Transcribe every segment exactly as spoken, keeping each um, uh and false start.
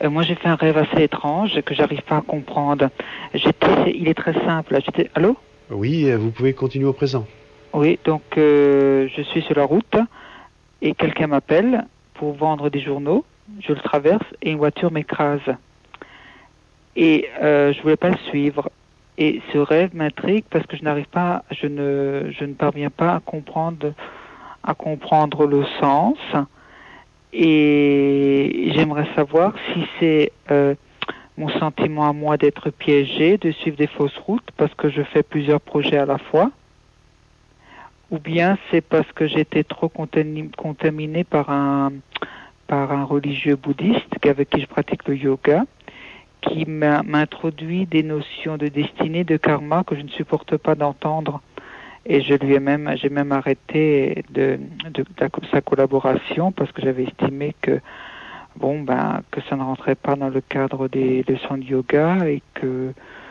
Euh, moi, j'ai fait un rêve assez étrange que j'arrive pas à comprendre. J'étais, il est très simple. J'étais, allô? Oui, vous pouvez continuer au présent. Oui, donc euh, je suis sur la route et quelqu'un m'appelle pour vendre des journaux. Je le traverse et une voiture m'écrase. Et euh, je voulais pas le suivre. Et ce rêve m'intrigue parce que je n'arrive pas, je ne, je ne parviens pas à comprendre, à comprendre le sens. Et j'aimerais savoir si c'est euh, mon sentiment à moi d'être piégé, de suivre des fausses routes parce que je fais plusieurs projets à la fois, ou bien c'est parce que j'étais trop contaminé par un par un religieux bouddhiste avec qui je pratique le yoga, qui m'a introduit des notions de destinée, de karma que je ne supporte pas d'entendre. Et je lui ai même, j'ai même arrêté de, de, de sa collaboration parce que j'avais estimé que, bon, ben, que ça ne rentrait pas dans le cadre des leçons de yoga et que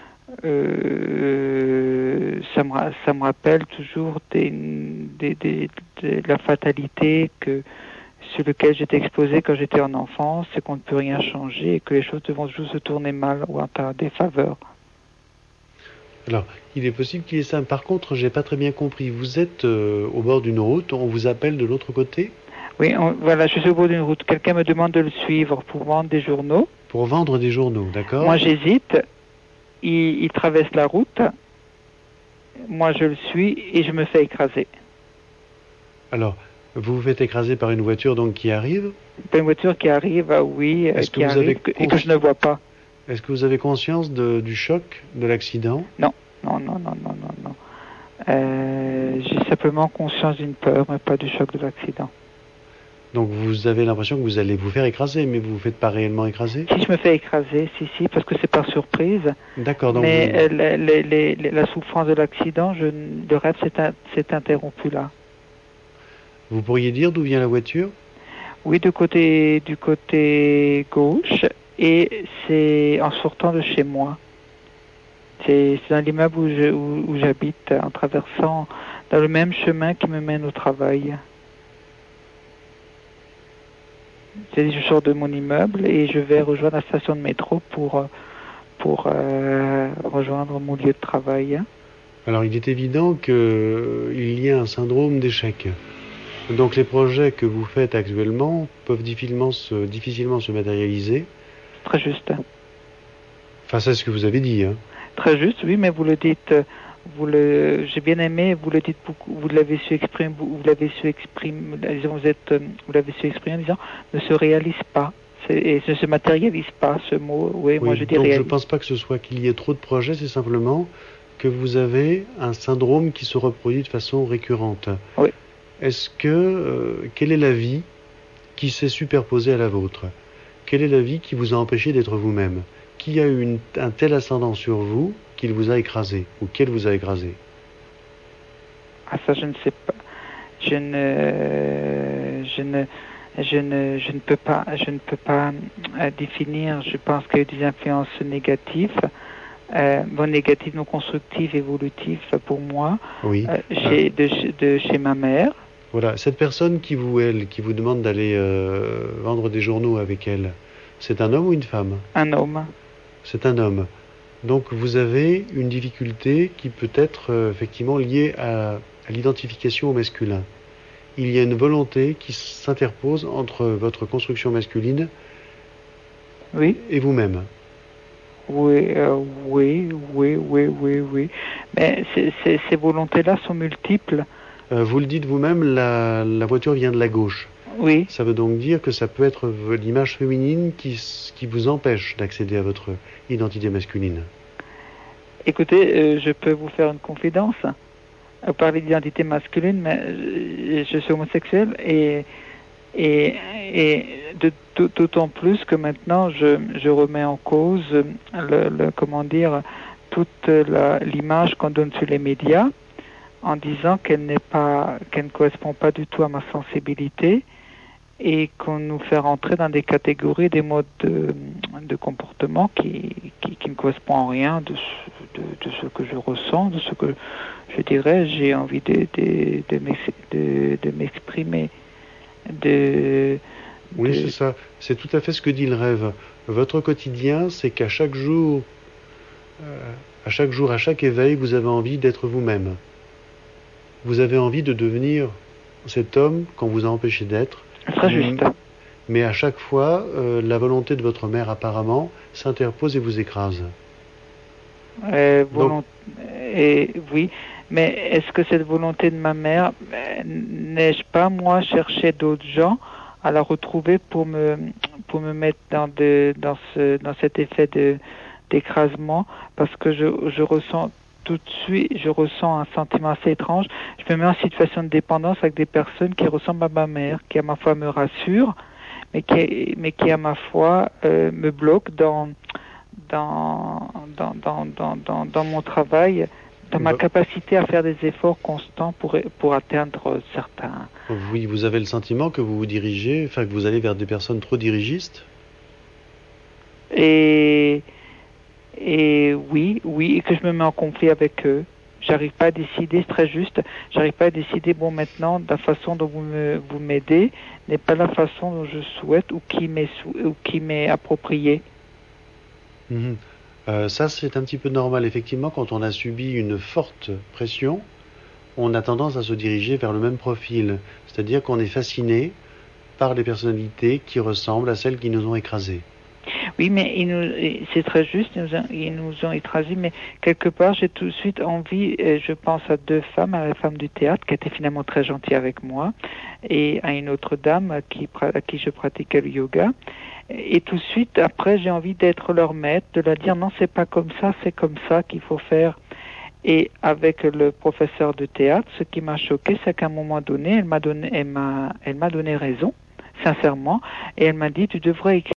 euh, ça, me, ça me rappelle toujours des, des, des, de la fatalité que, sur lequel j'étais exposé quand j'étais en enfance, c'est qu'on ne peut rien changer et que les choses vont toujours se tourner mal ou en ta défaveur. Alors, il est possible qu'il y ait ça. Par contre, j'ai pas très bien compris. Vous êtes euh, au bord d'une route, on vous appelle de l'autre côté? Oui, on, voilà, je suis au bord d'une route. Quelqu'un me demande de le suivre pour vendre des journaux. Pour vendre des journaux, d'accord? Moi, j'hésite. Il, il traverse la route. Moi, je le suis et je me fais écraser. Alors, vous vous faites écraser par une voiture donc qui arrive? Une voiture qui arrive, oui, Est-ce qui que vous arrive avez que, et que je ne vois pas. Est-ce que vous avez conscience de, du choc, de l'accident? Non, non, non, non, non, non, non. Euh, j'ai simplement conscience d'une peur, mais pas du choc de l'accident. Donc vous avez l'impression que vous allez vous faire écraser, mais vous ne vous faites pas réellement écraser? Si je me fais écraser, si, si, parce que c'est par surprise. D'accord, donc mais vous... euh, les, les, les, la souffrance de l'accident, je, le rêve s'est interrompu là. Vous pourriez dire d'où vient la voiture? Oui, du côté, du côté gauche, et c'est en sortant de chez moi. C'est dans l'immeuble où, je, où, où j'habite, en traversant dans le même chemin qui me mène au travail. C'est-à-dire, je sors de mon immeuble et je vais rejoindre la station de métro pour, pour euh, rejoindre mon lieu de travail. Alors, il est évident qu'il y a un syndrome d'échec. Donc, les projets que vous faites actuellement peuvent difficilement se, difficilement se matérialiser. Très juste. Enfin, c'est ce que vous avez dit, hein. Très juste, oui, mais vous le dites, vous le, j'ai bien aimé, vous le dites beaucoup, vous l'avez su exprimer, vous, vous l'avez su exprimer, vous êtes, vous l'avez su exprimer en disant, ne se réalise pas, et ne se matérialise pas, ce mot, oui, oui, moi je dis donc réalise. je ne pense pas que ce soit qu'il y ait trop de projets, c'est simplement que vous avez un syndrome qui se reproduit de façon récurrente. Oui. Est-ce que, euh, quelle est la vie qui s'est superposée à la vôtre? Quelle est la vie qui vous a empêché d'être vous-même? Qui a eu une, un tel ascendant sur vous qu'il vous a écrasé, ou qu'elle vous a écrasé? Ah, ça, je ne sais pas. Je ne, je ne, je ne, je ne peux pas, je ne peux pas euh, définir. Je pense qu'il y a des influences négatives, euh, bon, négatives, non constructives, évolutives pour moi, oui. euh, chez, ah. de, de chez ma mère. Voilà, cette personne qui vous, elle, qui vous demande d'aller euh, vendre des journaux avec elle, c'est un homme ou une femme? Un homme. C'est un homme. Donc vous avez une difficulté qui peut être euh, effectivement liée à, à l'identification au masculin. Il y a une volonté qui s'interpose entre votre construction masculine oui. et vous-même. Oui, euh, oui, oui, oui, oui, oui. Mais c- c- ces volontés-là sont multiples. Euh, vous le dites vous-même, la, la voiture vient de la gauche. Oui. Ça veut donc dire que ça peut être l'image féminine qui, qui vous empêche d'accéder à votre identité masculine. Écoutez, euh, je peux vous faire une confidence. Vous parlez d'identité masculine, mais euh, je suis homosexuel et, et, et de, d'autant plus que maintenant je, je remets en cause le, le, comment dire, toute la, l'image qu'on donne sur les médias en disant qu'elle n'est pas, qu'elle ne correspond pas du tout à ma sensibilité et qu'on nous fait rentrer dans des catégories, des modes de, de comportement qui, qui, qui ne correspondent en rien de, de, de ce que je ressens, de ce que je dirais, j'ai envie de, de, de, de m'exprimer, de, Oui, de... c'est ça. C'est tout à fait ce que dit le rêve. Votre quotidien, c'est qu'à chaque jour, euh, à chaque jour, à chaque éveil, vous avez envie d'être vous-même. Vous avez envie de devenir cet homme qu'on vous a empêché d'être. Très juste. Mais à chaque fois, euh, la volonté de votre mère, apparemment, s'interpose et vous écrase. Euh, volont... Donc, et, oui, mais est-ce que cette volonté de ma mère, n'ai-je pas, moi, cherché d'autres gens à la retrouver pour me, pour me mettre dans, de, dans, ce, dans cet effet de, d'écrasement, parce que je, je ressens tout de suite, je ressens un sentiment assez étrange. Je me mets en situation de dépendance avec des personnes qui ressemblent à ma mère, qui à ma foi me rassurent, mais qui, mais qui à ma foi euh, me bloquent dans, dans, dans, dans, dans, dans, dans mon travail, dans ma capacité à faire des efforts constants pour, pour atteindre certains... Oui, vous avez le sentiment que vous vous dirigez, enfin que vous allez vers des personnes trop dirigistes? Et... Et oui, oui, et que je me mets en conflit avec eux. J'arrive pas à décider, c'est très juste, j'arrive pas à décider, bon, maintenant, la façon dont vous me, vous m'aidez n'est pas la façon dont je souhaite ou qui m'est, ou qui m'est appropriée. Mmh. Euh, ça, c'est un petit peu normal. Effectivement, quand on a subi une forte pression, on a tendance à se diriger vers le même profil. C'est-à-dire qu'on est fasciné par les personnalités qui ressemblent à celles qui nous ont écrasés. Oui, mais ils nous, c'est très juste, ils nous, ont, ils nous ont écrasés, mais quelque part, j'ai tout de suite envie, je pense à deux femmes, à la femme du théâtre, qui était finalement très gentille avec moi, et à une autre dame à qui, à qui je pratiquais le yoga. Et tout de suite, après, j'ai envie d'être leur maître, de leur dire non, c'est pas comme ça, c'est comme ça qu'il faut faire. Et avec le professeur de théâtre, ce qui m'a choqué, c'est qu'à un moment donné, elle m'a donné, elle m'a, elle m'a donné raison, sincèrement, et elle m'a dit, tu devrais écrire